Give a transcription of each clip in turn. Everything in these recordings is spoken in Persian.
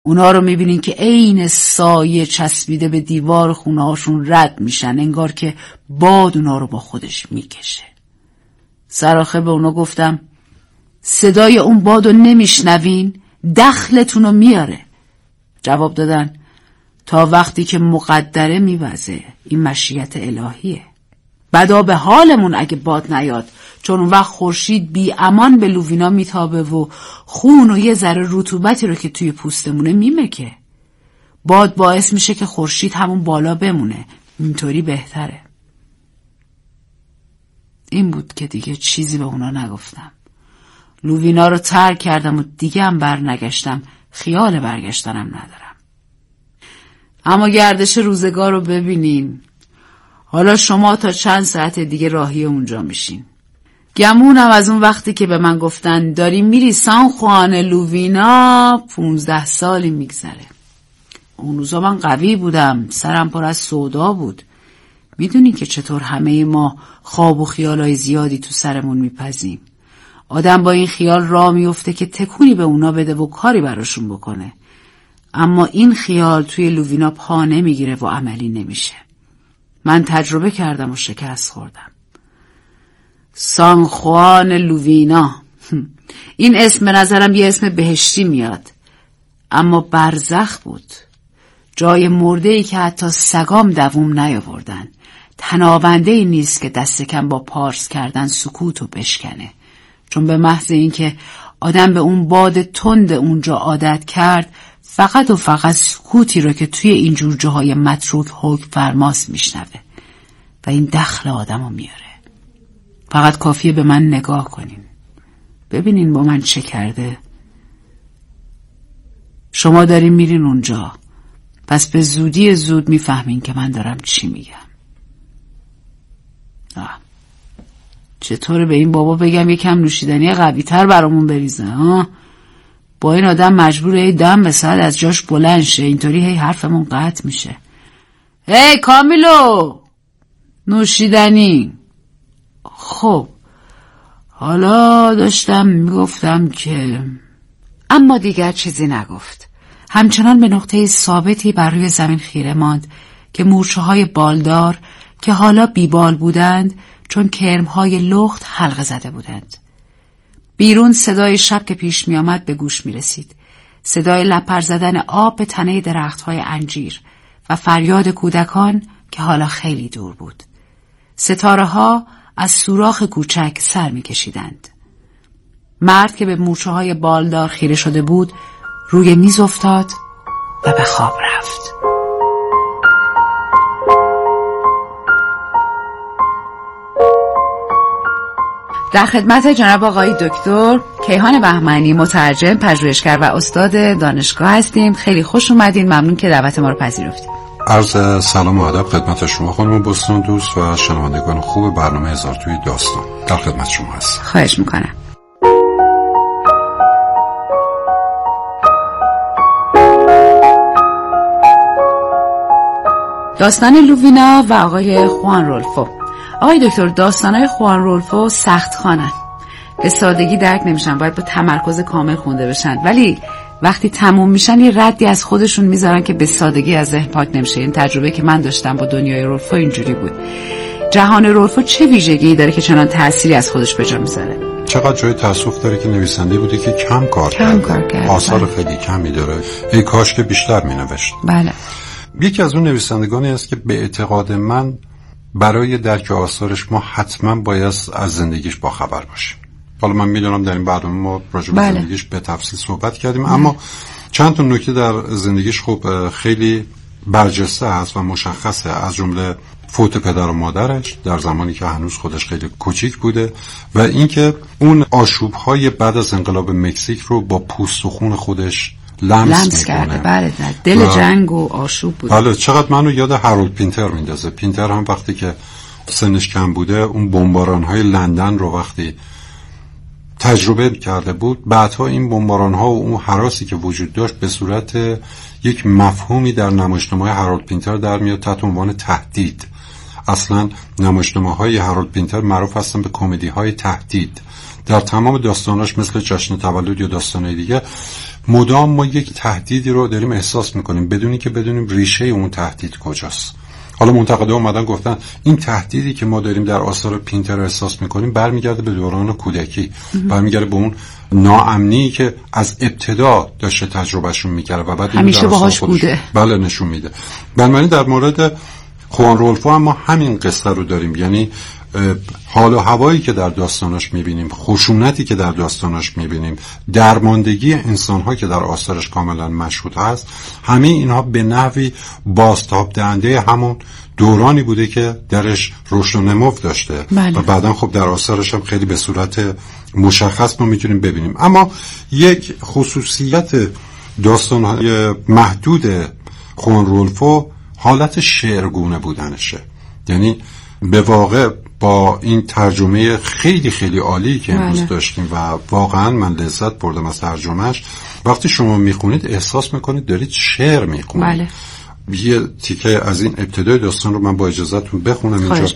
اونا رو میبینین که عین سایه چسبیده به دیوار خونه هاشون رد میشن، انگار که باد اونا رو با خودش میکشه. سرآخر به اونا گفتم صدای اون بادو نمیشنوین؟ دخلتون رو میاره. جواب دادن تا وقتی که مقدره میوزه، این مشیت الهیه. بدا به حالمون اگه باد نیاد، چون اون وقت خورشید بی امان به لووینا میتابه و خون و یه ذره رطوبتی رو که توی پوستمونه میمکه. باد باعث میشه که خورشید همون بالا بمونه، اینطوری بهتره. این بود که دیگه چیزی به اونا نگفتم. لووینا رو ترک کردم و دیگه هم برنگشتم، خیال برگشتنم ندارم. اما گردش روزگار رو ببینین. حالا شما تا چند ساعت دیگه راهی اونجا میشین. گمونم از اون وقتی که به من گفتن داری میری سان خوان لووینا 15 سالی میگذره. اون روزا من قوی بودم، سرم پر از سودا بود. میدونی که چطور همه ما خواب و خیالای زیادی تو سرمون میپزیم. آدم با این خیال راه میفته که تکونی به اونا بده و کاری براشون بکنه. اما این خیال توی لووینا پا نمیگیره و عملی نمیشه. من تجربه کردم و شکست خوردم. سان خوان لووینا، این اسم به نظرم یه اسم بهشتی میاد، اما برزخ بود. جای مرده‌ای که حتی سگام دووم نیاوردن. تنابنده‌ای نیست که دست کم با پارس کردن سکوتو بشکنه، چون به محض اینکه آدم به اون باد تند اونجا عادت کرد، فقط و فقط سکوتی رو که توی اینجور جاهای متروک حکم فرماست میشنوه و این دخل آدمو میاره. فقط کافیه به من نگاه کنین، ببینین با من چه کرده. شما دارین میرین اونجا، پس به زودی زود میفهمین که من دارم چی میگم. چطوره به این بابا بگم یکم نوشیدنی قوی تر برامون بریزه؟ با این آدم مجبوره هی دم به ساعت از جاش بلند شه، اینطوری هی حرفمون قطع میشه. هی کامیلو، نوشیدنی. خب حالا داشتم میگفتم که، اما دیگر چیزی نگفت. همچنان به نقطه ثابتی بر روی زمین خیره ماند که مورچه های بالدار که حالا بیبال بودند چون کرمهای لخت حلقه زده بودند. بیرون صدای شب که پیش می آمد به گوش می رسید. صدای لپر زدن آب به تنه درختهای انجیر و فریاد کودکان که حالا خیلی دور بود. ستاره ها از سوراخ کوچک سر می کشیدند. مرد که به مورچه های بالدار خیره شده بود روی میز افتاد و به خواب رفت. در خدمت جناب آقای دکتر کیهان بهمنی، مترجم، پژوهشگر و استاد دانشگاه هستیم. خیلی خوش اومدین، ممنون که دعوت ما رو پذیرفتید. عرض سلام و ادب خدمت شما خانم بستان دوست و شنوندگان خوب برنامه هزار توی داستان. در خدمت شما هستم. خواهش میکنم. داستان لووینا و آقای خوان رولفو. آقای دکتر، داستانهای خوان رولفو سخت خوانن، به سادگی درک نمیشن، باید با تمرکز کامل خونده بشن، ولی وقتی تموم میشن یه ردی از خودشون میذارن که به سادگی از ذهن پاک نمیشه. این تجربه که من داشتم با دنیای رولفو اینجوری بود. جهان رولفو چه ویژگی داره که چنان تأثیری از خودش به جا میذاره؟ چقدر جای تأسف داره که نویسنده بوده که کم کار کرده. آثار خیلی کمی داره. ای کاش که بیشتر مینوشت. بله. یکی از اون نویسندگانی است که به اعتقاد من برای درک آثارش ما حتما باید از زندگیش باخبر باشیم. حالا من میدونم در این برنامه ما راجع به زندگیش به تفصیل صحبت کردیم، اما چند تا نکته در زندگیش خب خیلی برجسته هست و مشخصه، از جمله فوت پدر و مادرش در زمانی که هنوز خودش خیلی کوچیک بوده و اینکه اون آشوب‌های بعد از انقلاب مکزیک رو با پوست و خون خودش لمس کرده. بله، دل جنگ و آشوب بود. بله، چقدر منو یاد هارولد پینتر میندازه. پینتر هم وقتی که سنش کم بوده اون بمباران‌های لندن رو وقتی تجربه کرده بود، بعدها این بمباران‌ها و اون هراسی که وجود داشت به صورت یک مفهومی در نمایشنامه‌های هارولد پینتر در میاد تحت عنوان تهدید. اصلا نمایشنامه‌های هارولد پینتر معروف هستن به کمدی‌های تهدید. در تمام داستاناش مثل جشن تولد یا داستان‌های دیگه مدام ما یک تهدیدی رو داریم احساس میکنیم بدونی که بدونیم ریشه اون تهدید کجاست. حالا منتقدا اومدن گفتن این تهدیدی که ما داریم در آثار پینتر احساس میکنیم برمیگرده به دوران کودکی، برمیگرده به اون ناامنی که از ابتدا داشته تجربهشون میکرده و بعد همیشه باهاش بوده. بله نشون میده. بنابراین در مورد خوان رولفو هم ما همین قصه رو داریم، یعنی حال و هوایی که در داستاناش میبینیم، خشونتی که در داستاناش میبینیم، درماندگی انسانها که در آثارش کاملا مشهود هست، همه اینها به نحوی بازتاب دهنده همون دورانی بوده که درش رشد و نمو داشته. بله. و بعدا خب در آثارش هم خیلی به صورت مشخص ما میتونیم ببینیم. اما یک خصوصیت داستانهای محدود خوان رولفو حالت شعرگونه بودنشه. یعنی به واقع با این ترجمه خیلی خیلی عالی که امروز داشتیم و واقعا من لذت بردم از ترجمهش، وقتی شما میخونید احساس میکنید دارید شعر میخونید. یه تیکه از این ابتدای داستان رو من با اجازهتون بخونم اینجا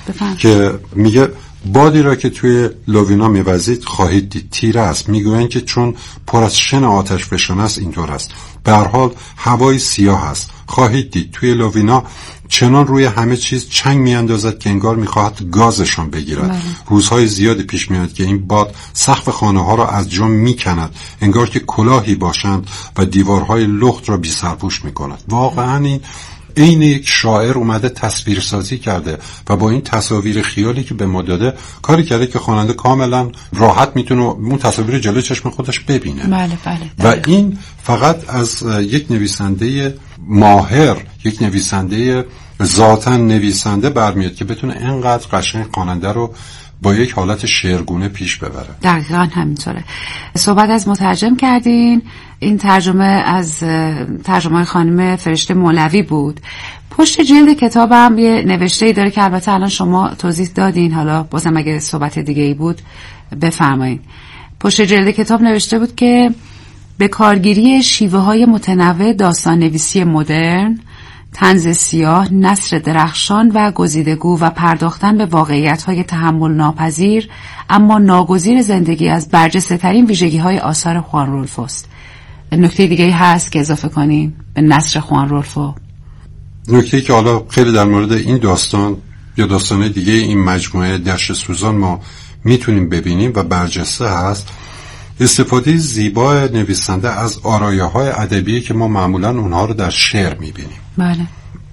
که میگه بادی را که توی لووینا میوزید خواهید دید تیره است، میگویند که چون پر از شن آتش فشان است اینطور است. به هر حال هوای سیاه است. خواهید دید توی لووینا چنان روی همه چیز چنگ میاندازد که انگار میخواهد گازشان بگیرد. روزهای زیادی پیش میاد که این باد سقف خانه ها را از جا میکند، انگار که کلاهی باشند و دیوارهای لخت را بی سرپوش میکند. واقعا این یک شاعر اومده تصویرسازی کرده و با این تصاویر خیالی که به ما داده کاری کرده که خواننده کاملا راحت میتونه اون تصاویر جلوی چشم خودش ببینه. بله. و این فقط از یک نویسنده ماهر، یک نویسنده ذاتاً نویسنده برمیاد که بتونه اینقدر قشنگ خواننده رو با یک حالت شعرگونه پیش ببره. دقیقاً همینطوره. صحبت از مترجم کردین. این ترجمه از ترجمه خانم فرشته مولوی بود. پشت جلد کتابم یه نوشته‌ای داره که البته الان شما توضیح دادین، حالا بازم اگه صحبت دیگه ای بود بفرمایید. پشت جلد کتاب نوشته بود که به کارگیری شیوه‌های متنوع داستان نویسی مدرن، طنز سیاه، نثر درخشان و گزیدگو و پرداختن به واقعیت‌های تحمل ناپذیر اما ناگزیر زندگی از برجسته ترین ویژگی‌های آثار خوان رولفو است. نکته دیگه‌ای هست که اضافه کنین به نثر خوان رولفو؟ نکته‌ای که حالا خیلی در مورد این داستان یا داستان دیگه این مجموعه دشت سوزان ما میتونیم ببینیم و برجسته هست، استفاده زیبا نویسنده از آرایه‌های ادبی که ما معمولاً اونها رو در شعر می‌بینیم. بله.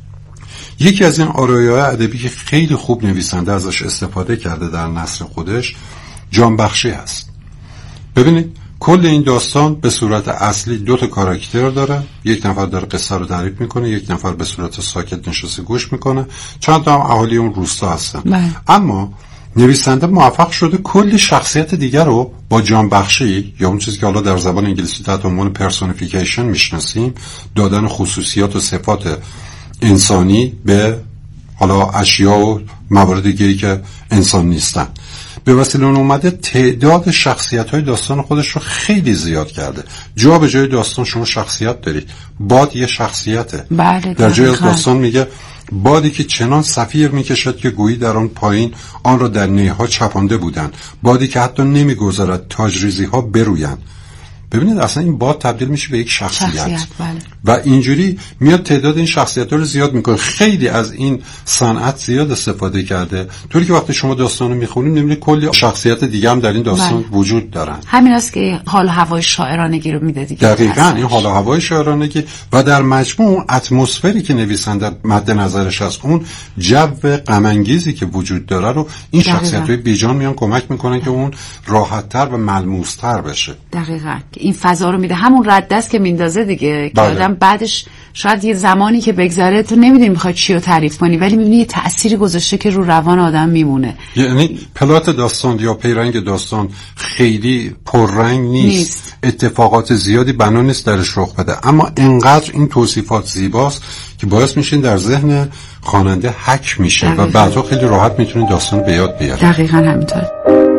یکی از این آرایه‌های ادبی که خیلی خوب نویسنده ازش استفاده کرده در نثر خودش جانبخشی است. ببینید کل این داستان به صورت اصلی 2 تا کاراکتر داره. یک نفر داره قصه رو تعریف میکنه، یک نفر به صورت ساکت نشسته گوش میکنه. چند تا هم اهالی اون روستا هستن. بله. اما نویسنده موفق شده کلی شخصیت دیگر رو با جانبخشی یا اون چیزی که حالا در زبان انگلیسی تحت عنوان پرسونیفیکیشن میشناسیم، دادن خصوصیات و صفات انسانی به حالا اشیا و موارد دیگه‌ای که انسان نیستن. به وسیله اون اومده تعداد شخصیت‌های داستان خودش رو خیلی زیاد کرده. جا به جای داستان شما شخصیت دارید. باد یه شخصیته. بله. در جای از داستان میگه بادی که چنان صفیر میکشد که گویی در آن پایین آن را در نیها چپانده بودند. بادی که حتی نمیگذارد تاجریزی ها برویند. ببینید اصلا این باد تبدیل میشه به یک شخصیت. بله. و اینجوری میاد تعداد این شخصیت‌ها رو زیاد میکنه. خیلی از این صنعت زیاد استفاده کرده، طوری که وقتی شما داستانو میخونید میبینید کلی شخصیت دیگه هم در این داستان وجود دارن. همین است که حال و هوای شاعرانگی رو میده دیگه. دقیقاً این حال و هوای شاعرانگی و در مجموع اون اتمسفری که نویسنده مد نظرش هست، اون جو غم انگیزی که وجود داره رو این شخصیت‌های بیجان میان کمک میکنن که اون راحت‌تر و ملموس‌تر بشه. دقیقاً این فضا رو میده، همون رد دست که میندازه دیگه. بله. که آدم بعدش شاید یه زمانی که بگذره تو نمیدونی میخوای چی رو تعریف کنی، ولی میبینی یه تأثیری گذاشته که رو روان آدم میمونه. یعنی پلات داستان یا پیرنگ داستان خیلی پررنگ نیست. اتفاقات زیادی بنا نیست درش رخ بده، اما انقدر این توصیفات زیباست که باعث میشین در ذهن خواننده حک میشه و بعدا خیلی راحت میتونین داستان به یاد بیاره. دقیقاً همینطوره.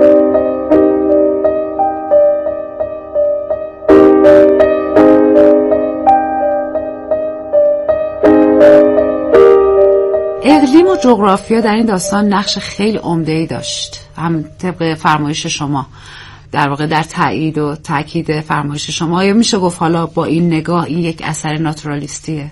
اقلیم و جغرافیا در این داستان نقش خیلی عمده‌ای داشت، هم طبق فرمایش شما. در واقع در تایید و تاکید فرمایش شما. یا میشه گفت حالا با این نگاه این یک اثر ناتورالیستیه؟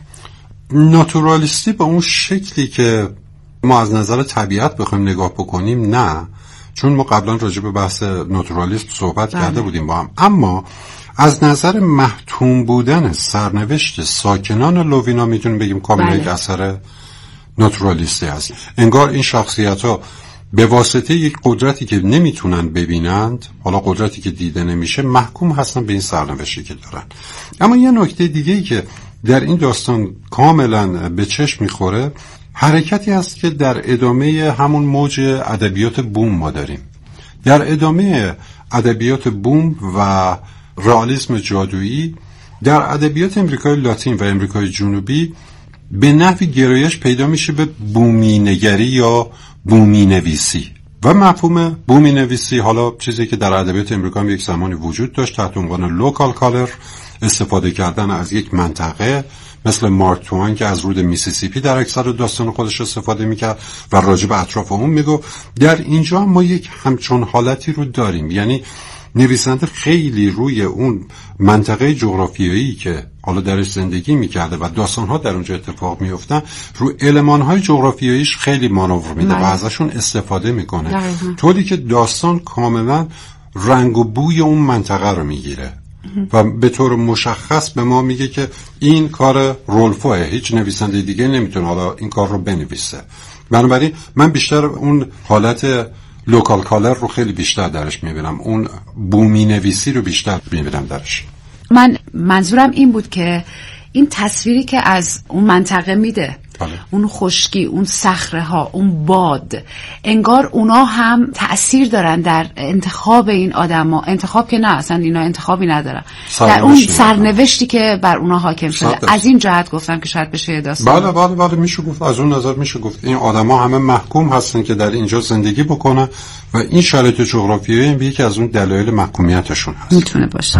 ناتورالیستی به اون شکلی که ما از نظر طبیعت بخوایم نگاه بکنیم نه، چون ما قبلا راجع به بحث ناتورالیسم صحبت کرده بودیم با هم. اما از نظر محتوم بودن سرنوشت ساکنان لووینا میتونیم بگیم کاملا یک اثر ناتورالیستی هست. انگار این شخصیت ها به واسطه یک قدرتی که نمیتونن ببینند، حالا قدرتی که دیده نمیشه، محکوم هستن به این سرنوشتی که دارن. اما یه نکته دیگه‌ای که در این داستان کاملا به چشم میخوره، حرکتی هست که در ادامه همون موج ادبیات بوم ما داریم. در ادامه ادبیات بوم و رئالیسم جادویی در ادبیات امریکای لاتین و امریکای جنوبی به نحوی گرایش پیدا میشه به بومی نگری یا بومی نویسی. و مفهوم بومی نویسی حالا چیزی که در ادبیات امریکا هم یک زمانی وجود داشت تحت عنوان لوکال کالر، استفاده کردن از یک منطقه، مثل مارک توین که از رود میسیسیپی در اکثر داستان خودش استفاده میکرد و راجع به اطراف اون میگو. در اینجا ما یک همچون حالتی رو داریم، یعنی نویسنده خیلی روی اون منطقه جغرافیایی که حالا درش زندگی میکرده و داستانها در اونجا اتفاق میفتن، روی المانهای جغرافیاییش خیلی مانور میده و ازشون استفاده میکنه، طوری که داستان کاملا رنگ و بوی اون منطقه رو میگیره و به طور مشخص به ما میگه که این کار رولفوه، هیچ نویسنده دیگه نمیتونه حالا این کار رو بنویسه. بنابراین من بیشتر اون حالت لوکال کالر رو خیلی بیشتر درش میبینم، اون بومی نویسی رو بیشتر میبینم درش. من منظورم این بود که این تصویری که از اون منطقه میده، اون خشکی، اون صخره ها، اون باد، انگار اونا هم تأثیر دارن در انتخاب این آدما. انتخاب که نه، اصلا اینا انتخابی ندارن، در اون سرنوشتی که بر اونا حاکم شده. از این جهت گفتم که شاید بشه داستان. بله میشه گفت، از اون نظر میشه گفت این آدما همه محکوم هستن که در اینجا زندگی بکنن و این شرایط جغرافیایی هم یکی از اون دلایل محکومیتشون هست. میتونه باشه.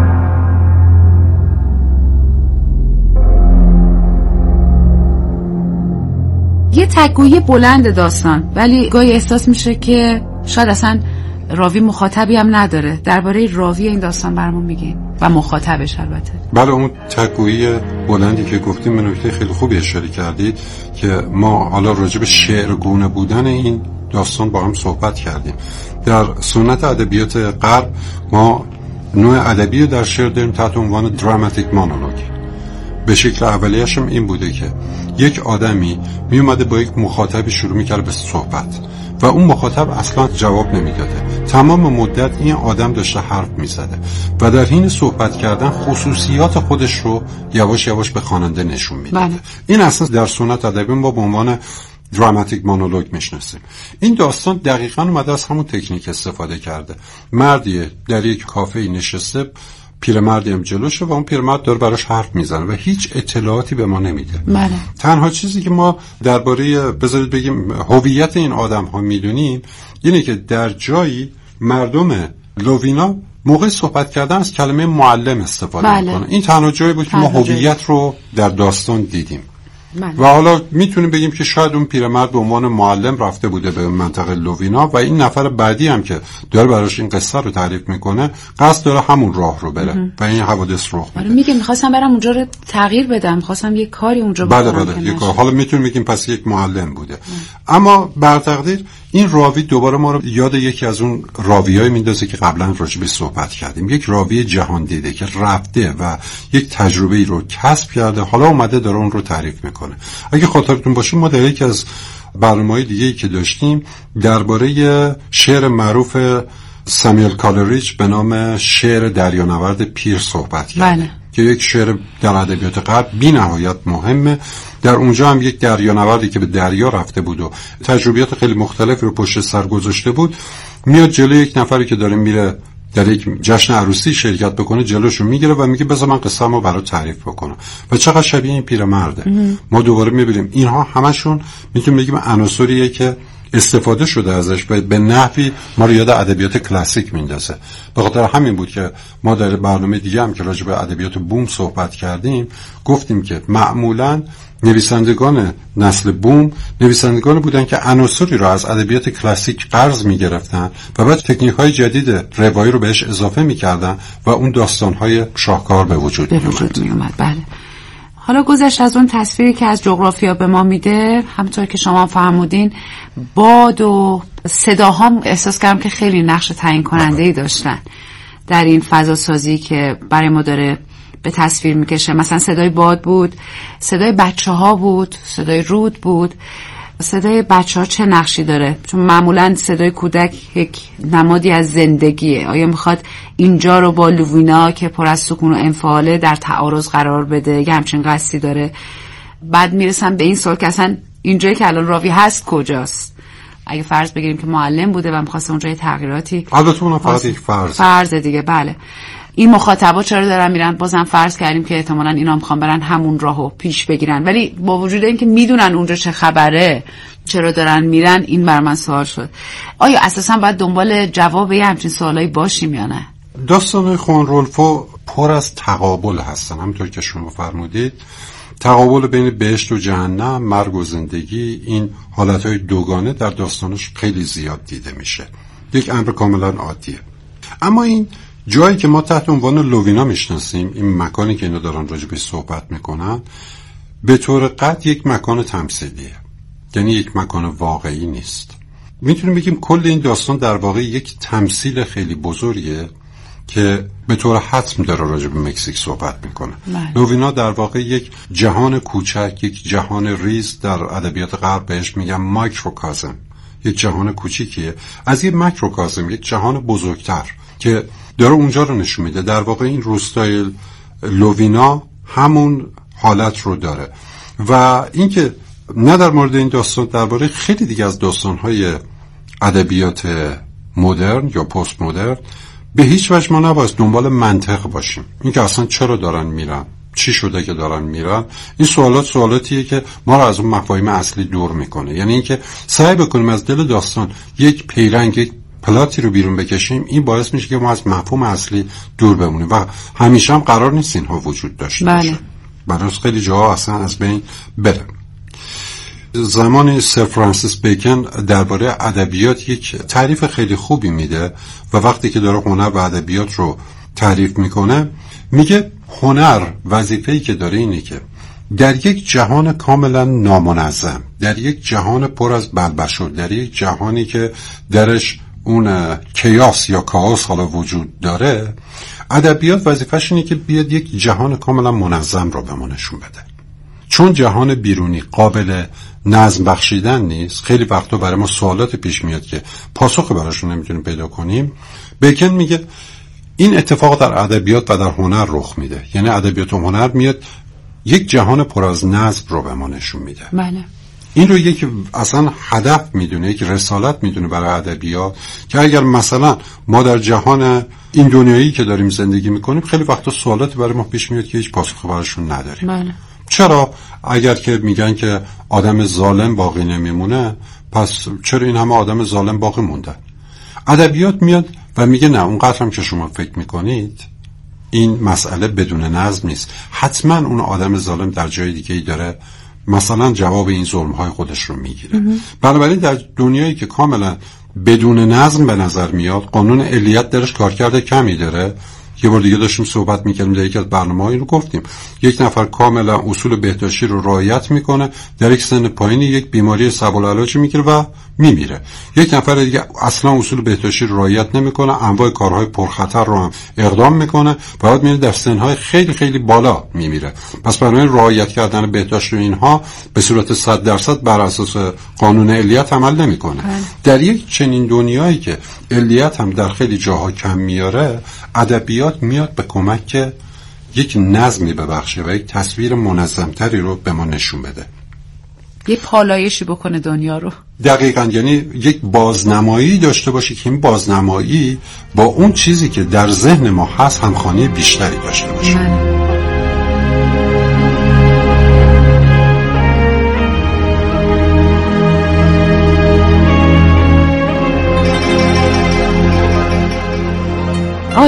یه تک‌گویی بلند داستان، ولی گاهی احساس میشه که شاید اصلا راوی مخاطبی هم نداره. درباره راوی این داستان برامون میگین و مخاطبش البته. بله، اون تک‌گویی بلندی که گفتیم به نکته خیلی خوبی اشاره کردید که ما حالا راجع به شعرگونه بودن این داستان با هم صحبت کردیم. در سنت ادبیات غرب ما نوع ادبی در شعر داریم تحت عنوان دراماتیک مونولوگ. به شکل اولیه‌اش هم این بوده که یک آدمی می اومده با یک مخاطبی شروع می‌کرد به صحبت و اون مخاطب اصلا جواب نمیداده. تمام مدت این آدم داشته حرف میزده و در حین صحبت کردن خصوصیات خودش رو یواش یواش به خواننده نشون میداده. این اصلا در سنت ادبی ما به عنوان دراماتیک مونولوگ میشناسیم. این داستان دقیقاً اومده از همون تکنیک استفاده کرده. مردی در یک کافه نشسته، پیرمردی هم جلوشه و اون پیرمرد داره براش حرف میزنه و هیچ اطلاعاتی به ما نمیده. تنها چیزی که ما درباره بذارید بگیم هویت این آدم ها میدونیم اینه که در جایی مردم لووینا موقع صحبت کردن از کلمه معلم استفاده میکنن. این تنها جایی بود که ما هویت رو در داستان دیدیم. و حالا میتونیم بگیم که شاید اون پیرمرد به عنوان معلم رفته بوده به منطقه لووینا و این نفر بعدی هم که داره براش این قصه رو تعریف میکنه قصد داره همون راه رو بره و این حوادث رخ میده. میگه میخواستم برم اونجا رو تغییر بدم، میخواستم یک کاری اونجا بکنم. بله یک کار. حالا میتونیم بگیم پس یک معلم بوده. اما بر تقدیر این راوی دوباره ما رو یاد یکی از اون راویای میندازه که قبلا راجع به صحبت کردیم. یک راوی جهان دیده که رفته و یک تجربه‌ای رو کسب کرده، حالا اومده داره اون رو تعریف میکنه. اگه خاطرتون باشه ما در یکی از برنامه‌های دیگه‌ای که داشتیم درباره شعر معروف سامیل کالریج به نام شعر دریانورد پیر صحبت کردیم که یک شعر در ادبیات غرب بی‌نهایت مهمه. در اونجا هم یک دریانوردی که به دریا رفته بود و تجربیات خیلی مختلفی رو پشت سر گذاشته بود میاد جلوی یک نفری که داره میره در یک جشن عروسی شرکت بکنه، جلوشو میگیره و میگه بذار من قصه‌مو برات تعریف بکنم و چقدر شبیه این پیرمرده. ما دوباره میبینیم اینها همشون میتونیم بگیم عناصریه که استفاده شده ازش و به نحوی ما رو یاد ادبیات کلاسیک میندازه. به خاطر همین بود که ما در برنامه دیگه هم که راجع به ادبیات بوم صحبت کردیم گفتیم که معمولاً نویسندگان نسل بوم نویسندگان بودن که عناصری رو از ادبیات کلاسیک قرض می‌گرفتن و بعد تکنیک‌های جدید روایی رو بهش اضافه می‌کردن و اون داستان‌های شاهکار به وجود می‌اومد. بله. حالا گذشت از اون تصویری که از جغرافیا به ما میده، همونطور که شما فرمودین باد و صداها احساس کردم که خیلی نقش تعیین کننده‌ای داشتن در این فضا سازی که برای ما داره به تصویر میکشه. مثلا صدای باد بود، صدای بچه‌ها بود، صدای رود بود. صدای بچه‌ها چه نقشی داره؟ چون معمولا صدای کودک یک نمادی از زندگیه. آیا میخواد اینجا رو با لووینا که پر از سکون و انفعاله در تعارض قرار بده؟ یه همچین قصدی داره. بعد میرسم به این سوال که اصلا اینجایی که الان راوی هست کجاست؟ اگه فرض بگیریم که معلم بوده و می‌خواسته اونجا تغییراتی، البته اون فقط یک فرض دیگه. بله، این مخاطبا چرا دارن میرن؟ بازم فرض کردیم که احتمالاً اینا میخوان برن همون راهو پیش بگیرن، ولی با وجود اینکه میدونن اونجا چه خبره چرا دارن میرن، این بر من سوال شد. آیا اساساً باید دنبال جواب یه همچین سوالایی باشیم یا نه؟ داستان خوان رولفو پر از تقابل هستن، همونطور که شما فرمودید. تقابل بین بهشت و جهنم، مرگ و زندگی، این حالتهای دوگانه در داستانش خیلی زیاد دیده میشه. یک امر کاملا عادیه. اما این جایی که ما تحت عنوان لووینا میشناسیم، این مکانی که اینا دارن راجع بهش صحبت میکنن، به طور قطع یک مکان تمثیلیه، یعنی یک مکان واقعی نیست. میتونیم بگیم کل این داستان در واقع یک تمثیل خیلی بزرگه که به طور حتم داره راجع به مکزیک صحبت میکنه. لووینا در واقع یک جهان کوچک، یک جهان ریز، در ادبیات غرب بهش میگن مایکروکازم، یک جهان کوچیکیه از یک ماکروکازم، یک جهان بزرگتر که داره اونجا رو نشون میده. در واقع این روستای لووینا همون حالت رو داره. و اینکه نه در مورد این داستان، درباره خیلی دیگه از داستان‌های ادبیات مدرن یا پست مدرن به هیچ وجه ما نباید دنبال منطق باشیم. اینکه اصلا چرا دارن میرن، چی شده که دارن میرن، این سوالاتیه که ما رو از اون مفاهیم اصلی دور میکنه. یعنی اینکه سعی بکنیم از دل داستان یک پیرنگ، یک پلاتی رو بیرون بکشیم، این باعث میشه که ما از مفهوم اصلی دور بمونیم و همیشه هم قرار نیست اینها وجود داشته باشه. برای خیلی جاها اصلا از بین بره. زمان سر فرانسیس بیکن درباره ادبیات یک تعریف خیلی خوبی میده و وقتی که داره هنر و ادبیات رو تعریف میکنه میگه هنر وظیفه‌ای که داره اینه که در یک جهان کاملا نامنظم، در یک جهان پر از بلبشو، در یک جهانی که درش اون کیاس یا کائوس حالا وجود داره، ادبیات وظیفه‌ش اینه که بیاد یک جهان کاملا منظم رو به ما نشون بده. چون جهان بیرونی قابل نظم بخشیدن نیست، خیلی وقتا برای ما سوالات پیش میاد که پاسخ براشون نمیتونیم پیدا کنیم. بیکن میگه این اتفاق در ادبیات و در هنر رخ میده. یعنی ادبیات و هنر میاد یک جهان پر از نظم رو به ما نشون میده. بله. این رو یک اصلا هدف میدونه، یک رسالت میدونه برای ادبیات که اگر مثلا ما در جهان این دنیایی که داریم زندگی میکنیم خیلی وقتا سوالاتی برای ما پیش میاد که هیچ پاسخ براشون نداریم. بله. چرا اگر که میگن که آدم ظالم باقی نمیمونه، پس چرا این همه آدم ظالم باقی مونده؟ ادبیات میاد و میگه نه، اونقدر هم که شما فکر میکنید این مسئله بدون نظم نیست. حتما اون آدم ظالم در جای دیگه‌ای داره مثلا جواب این ظلم‌های خودش رو میگیره. بنابراین در دنیایی که کاملا بدون نظم به نظر میاد، قانون علیت درش کارکرد کمی داره. یه بار دیگه داشتیم صحبت میکردیم در یکی از برنامه‌ها این رو گفتیم، یک نفر کاملا اصول بهداشتی رو رعایت میکنه، در یک سن پایینی یک بیماری صعب العلاج میگیره و میمیره. یک نفر دیگه اصلا اصول بهداشتی رو رعایت نمیکنه، انواع کارهای پرخطر رو هم اقدام میکنه و بعد میره در سنهای خیلی خیلی بالا میمیره. پس برای رعایت کردن بهداشت و اینها به صورت 100% بر اساس قانون علیت عمل نمیکنه. در یک چنین دنیایی که علیت هم در خیلی جاها کم میاره، ادبیات میاد به کمک که یک نظمی ببخشه و یک تصویر منظمتری رو به ما نشون بده، یه پالایشی بکنه دنیا رو. دقیقاً، یعنی یک بازنمایی داشته باشه که این بازنمایی با اون چیزی که در ذهن ما هست همخوانی بیشتری داشته باشه.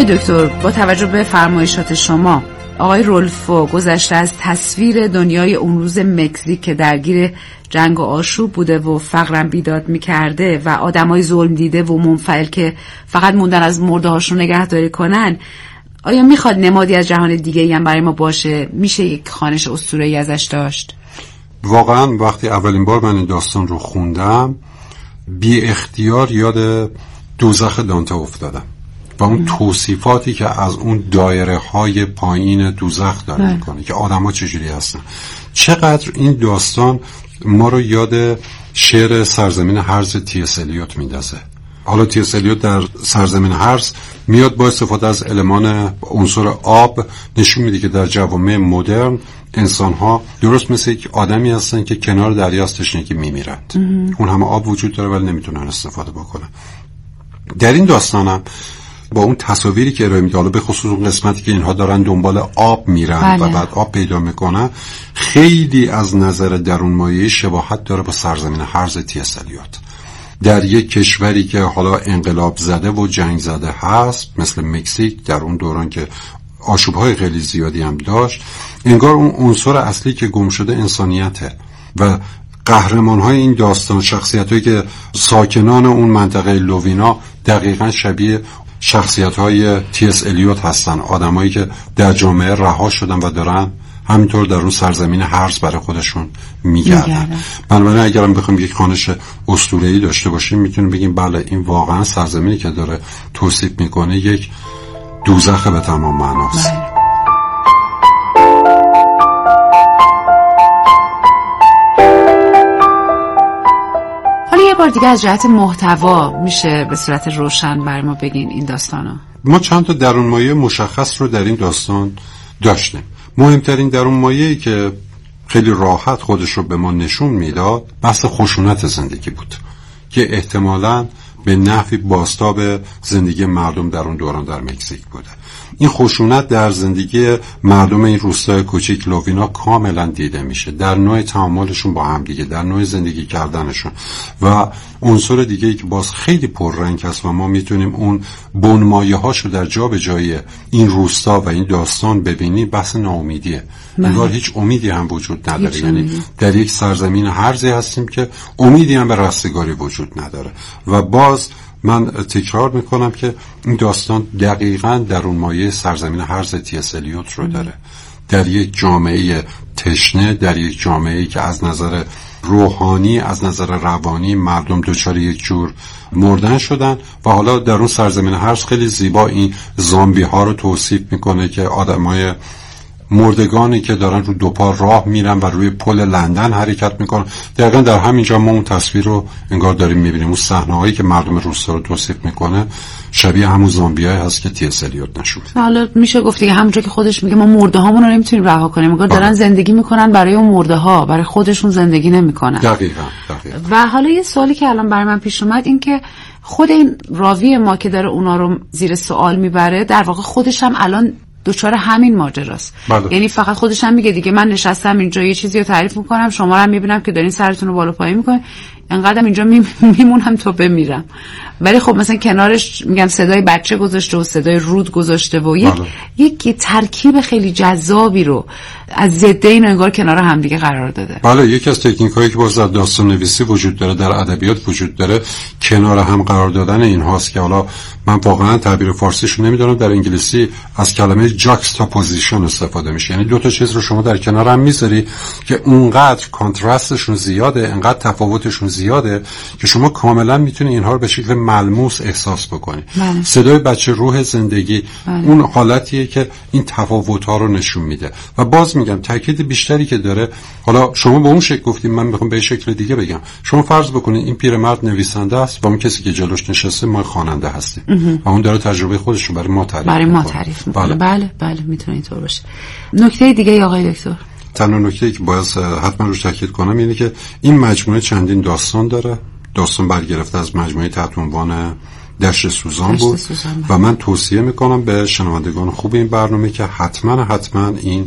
آقای دکتر، با توجه به فرمایشات شما، آقای رولفو گذشته از تصویر دنیای اون روز مکزیک که درگیر جنگ و آشوب بوده و فقرم بیداد میکرده و آدمای ظلم دیده و منفعل که فقط موندن از مرده هاشون نگهداری کنن، آیا میخواد نمادی از جهان دیگه هم برای ما باشه؟ میشه یک خوانش اسطوره‌ای ازش داشت؟ واقعا وقتی اولین بار من این داستان رو خوندم بی اختیار یاد دوزخ دانته افتادم و اون توصیفاتی که از اون دایره های پایین دوزخ داره میکنه که آدم ها چجوری هستن. چقدر این داستان ما رو یاد شعر سرزمین هرز تی.اس. الیوت میندازه. حالا تی.اس. الیوت در سرزمین هرز میاد با استفاده از المان عنصر آب نشون میده که در جوامع مدرن انسان ها درست مثل یک آدمی هستن که کنار دریا از تشنگی میمیرند. اون همه آب وجود داره ولی نمیتونن استفاده بکنن. در این داستانم با اون تصاویری که ارائه میده، حالا به خصوص اون قسمتی که اینها دارن دنبال آب میرن و بعد آب پیدا میکنن، خیلی از نظر درون مایه شباهت داره با سرزمین هرز تی.اس. الیوت. در یک کشوری که حالا انقلاب زده و جنگ زده هست مثل مکزیک در اون دوران که آشوب‌های خیلی زیادی هم داشت، انگار اون عنصر اصلی که گم شده انسانیته و قهرمان‌های این داستان، شخصیت‌هایی که ساکنان اون منطقه لووینا دقیقاً شبیه شخصیت‌های تی.اس. الیوت هستن، آدمایی که در جامعه رها شدن و دارن همینطور در اون سرزمین هرز برای خودشون میگردن. بنابراین اگرم بخوام یک خوانش اسطوره‌ای داشته باشیم میتونیم بگیم بله این واقعا سرزمینی که داره توصیف میکنه یک دوزخ به تمام معناست. حالا یه بار دیگه از جهت محتوا میشه به صورت روشن برای ما بگین این داستانو؟ ما چند تا درون مایه مشخص رو در این داستان داشتیم. مهمترین درون مایه‌ای که خیلی راحت خودش رو به ما نشون میداد بحث خشونت زندگی بود که احتمالاً به نحوی بازتاب زندگی مردم در اون دوران در مکزیک بوده. این خشونت در زندگی مردم این روستای کوچیک لووینا کاملا دیده میشه در نوع تعاملشون با هم دیگه، در نوع زندگی کردنشون. و عنصر دیگه‌ای که باز خیلی پررنگ هست و ما میتونیم اون بنمایه‌هاشو در جا به جای این روستا و این داستان ببینیم، بحث ناامیدیه. انگار هیچ امیدی هم وجود نداره. یعنی در یک سرزمین هرزی هستیم که امیدی هم به رستگاری وجود نداره. و باز من تکرار میکنم که این داستان دقیقاً در اون مایه سرزمین هرز تی.اس. الیوت رو داره. در یک جامعه تشنه، در یک جامعه‌ای که از نظر روحانی، از نظر روانی مردم دچار یک جور مردن شدن و حالا در اون سرزمین هرز خیلی زیبا این زامبی ها رو توصیف میکنه که آدمای مردگانی که دارن رو دو پا راه میرن و روی پل لندن حرکت میکنن. دقیقا در همینجا ما اون تصویر رو انگار داریم میبینیم. اون صحنه‌هایی که مردم روستا رو توصیف میکنه شبیه همون زامبیایی هست که تی.اس. الیوت نشون میده. حالا میشه گفت دیگه همونجا که خودش میگه ما مرده هامون رو نمیتونیم رها کنیم، انگار دارن زندگی میکنن برای اون مرده ها، برای خودشون زندگی نمیکنن. دقیقاً. و حالا یه سوالی که الان برای من پیش اومد این که خود این راوی ما که داره اونا رو زیر سوال میبره در واقع خودش هم الان دوچار همین ماجراست. یعنی فقط خودش هم میگه دیگه من نشستم اینجا یه چیزی رو تعریف میکنم، شما رو هم میبینم که دارین سرتون رو بالا پایین میکنین، انقدرم اینجا میمونم تا بمیرم. ولی خب مثلا کنارش میگم صدای بچه گذاشته و صدای رود گذاشته و یک ترکیب خیلی جذابی رو از ضدین انگار کنار هم دیگه قرار داده. بله، یکی از تکنیکایی که باز در داستان نویسی وجود داره، در ادبیات وجود داره، کنار هم قرار دادن این هاست که حالا من واقعا تعبیر فارسیش رو نمیدونم، در انگلیسی از کلمه جاکستاپوزیشن استفاده میشه. یعنی دو تا چیز رو شما در کنار هم میذاری که اونقدر کانترستشون زیاده، انقدر تفاوتشون زیاده که شما کاملا میتونی اینها رو به شکل ملموس احساس بکنی. صدای بچه، روح زندگی، اون حالتیه که این تفاوت‌ها رو نشون میده. و باز میگم تاکید بیشتری که داره، حالا شما به اون شکل گفتیم، من میخوام به شکل دیگه بگم. شما فرض بکنید این پیرمرد نویسنده است و اون کسی که جلوش نشسته ما خواننده هستیم و اون داره تجربه خودش رو برای ما تعریف میکنه. بله میتونه اینطور باشه. نکته دیگه آقای دکتر؟ تنها نکته‌ای که باید حتما روش تاکید کنم اینه که این مجموعه چندین داستان داره. داستان برگرفته از مجموعه تحت عنوان دشت سوزان بود و من توصیه میکنم به شنوندگان خوب این برنامه که حتما این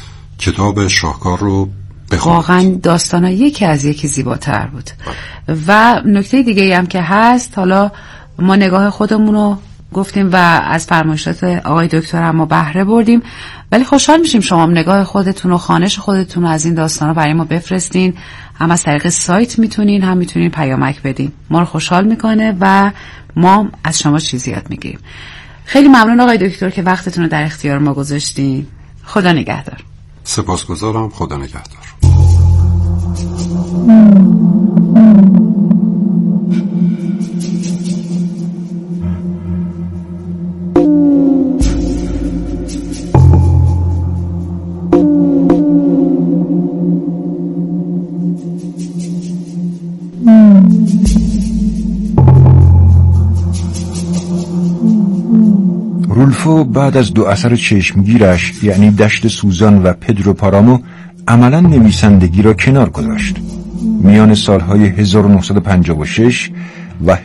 کتاب شاهکار رو بخونید. واقعا داستانا یکی از یکی زیباتر بود. و نکته دیگه هم که هست، حالا ما نگاه خودمون رو گفتیم و از فرمایشات آقای دکتر هم ما بهره بردیم، ولی خوشحال میشیم شما هم نگاه خودتون و خوانش خودتون رو از این داستانا برای ما بفرستین. هم از طریق سایت میتونین، هم میتونین پیامک بدین. ما رو خوشحال میکنه و ما از شما چیزی یاد میگیریم. خیلی ممنون آقای دکتر که وقتتون رو در اختیار ما گذاشتین. خدا نگهدار. سپاسگزارم. خدا نگهدار. رولفو بعد از 2 اثر چشمگیرش یعنی دشت سوزان و پدرو پارامو عملا نویسندگی را کنار گذاشت. میان سالهای 1956 و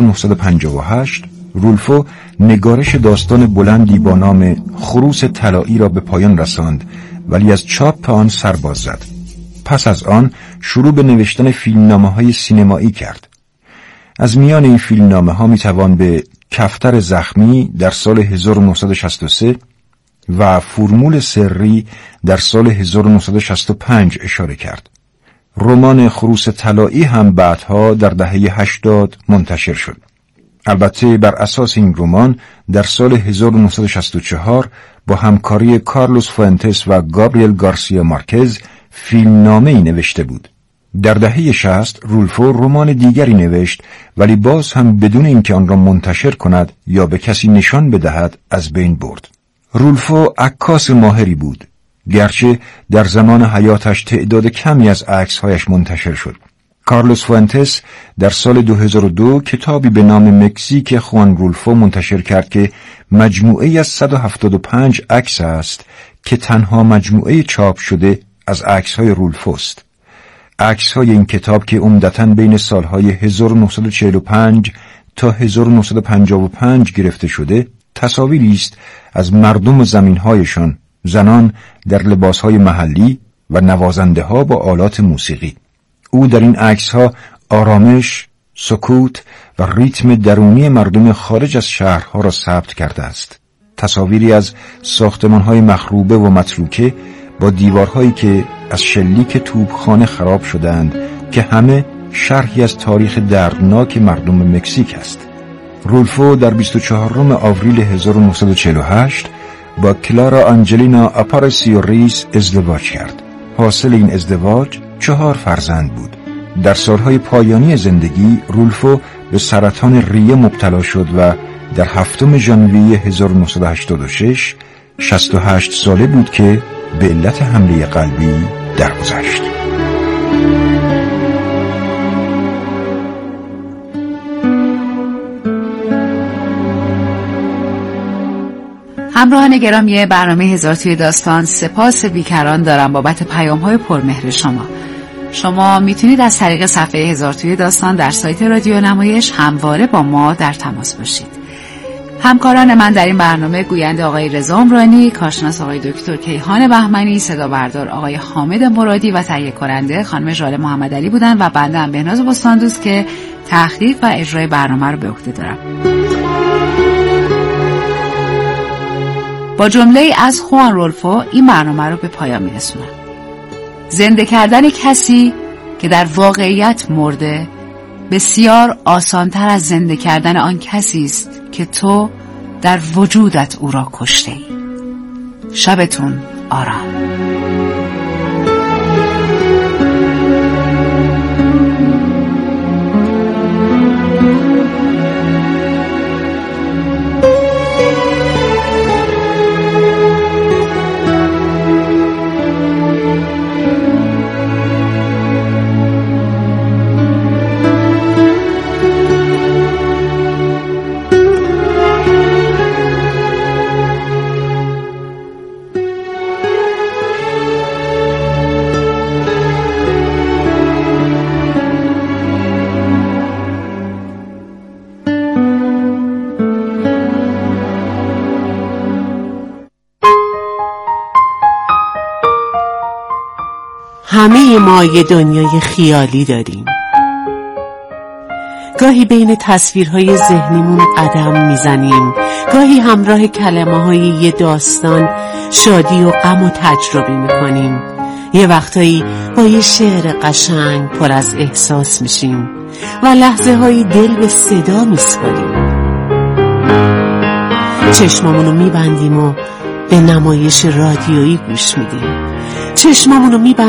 1958 رولفو نگارش داستان بلندی با نام خروس طلایی را به پایان رساند، ولی از چاپ آن سر باز زد. پس از آن شروع به نوشتن فیلمنامه‌های سینمایی کرد. از میان این فیلمنامه‌ها میتوان به کفتر زخمی در سال 1963 و فرمول سری در سال 1965 اشاره کرد. رمان خروس طلایی هم بعدها در دهه 80 منتشر شد. البته بر اساس این رمان در سال 1964 با همکاری کارلوس فوئنتس و گابریل گارسیا مارکز فیلمنامه‌ای نوشته بود. در دهه 60 رولفو رمان دیگری نوشت، ولی باز هم بدون اینکه آن را منتشر کند یا به کسی نشان بدهد از بین برد. رولفو عکاس ماهری بود، گرچه در زمان حیاتش تعداد کمی از عکس‌هایش منتشر شد. کارلوس فوئنتس در سال 2002 کتابی به نام مکزیک خوان رولفو منتشر کرد که مجموعه‌ای از 175 عکس است که تنها مجموعه چاپ شده از عکس‌های رولفو است. عکس‌های این کتاب که عمدتاً بین سالهای 1945 تا 1955 گرفته شده، تصاویری است از مردم و زمین‌هایشان، زنان در لباس‌های محلی و نوازنده‌ها با آلات موسیقی. او در این عکس‌ها آرامش، سکوت و ریتم درونی مردم خارج از شهرها را ثبت کرده است. تصاویری از ساختمان‌های مخروبه و متروکه با دیوارهایی که از شلیک توپخانه خراب شدند که همه شرحی از تاریخ دردناک مردم مکزیک است. رولفو در 24 آوریل 1948 با کلارا آنجلینا آپارسیو ریس ازدواج کرد. حاصل این ازدواج 4 فرزند بود. در سالهای پایانی زندگی رولفو به سرطان ریه مبتلا شد و در 7 ژانویه 1986 68 ساله بود که به علت حمله قلبی درگذشت. همراهان گرامی برنامه هزار توی داستان، سپاس بیکران دارم بابت پیام‌های پرمهر شما. شما میتونید از طریق صفحه هزار توی داستان در سایت رادیو نمایش همواره با ما در تماس باشید. همکاران من در این برنامه گوینده آقای رضا عمرانی، کارشناس آقای دکتر کیهان بهمنی، صدا بردار آقای حامد مرادی و تهیه کننده خانم ژاله محمدعلی بودن و بنده هم بهناز بستاندوست که تحقیق و اجرای برنامه رو به عهده دارم. با جمله از خوان رولفو این برنامه رو به پایان میرسونم. زنده کردن کسی که در واقعیت مرده بسیار آسانتر از زنده کردن آن کسی است که تو در وجودت او را کشته ای. شبتون آرام. همه ما یه دنیای خیالی داریم. گاهی بین تصویرهای ذهنیمون قدم میزنیم، گاهی همراه کلمه‌های یه داستان شادی و غم و تجربه میکنیم. یه وقتایی با یه شعر قشنگ پر از احساس میشیم و لحظه هایی دل به صدا میسپاریم. چشمامونو میبندیم و به نمایش رادیویی گوش میدیم. چشمامونو میبندیم